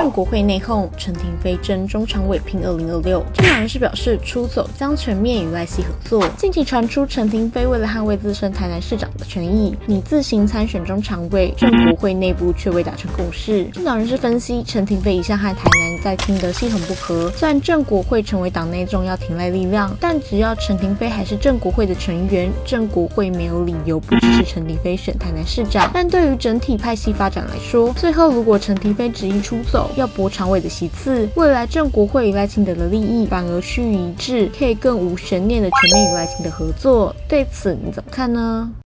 郑国会内讧，陈亭妃争中常委拼2026。郑两人士表示出走将全面与赖系合作。近期传出陈亭妃为了捍卫自身台南市长的权益，拟自行参选中常委，郑国会内部却未达成共识。政党人士分析，陈亭妃一向和台南在清德系统不合，虽然郑国会成为党内重要挺赖力量，但只要陈亭妃还是郑国会的成员，郑国会没有理由不支持陈亭妃选台南市长。但对于整体派系发展来说，最后如果陈亭妃执意出走，要博常委的席次，未来郑国会与赖清德的利益反而趋于一致，可以更无悬念的全面与赖清德合作。对此你怎么看呢？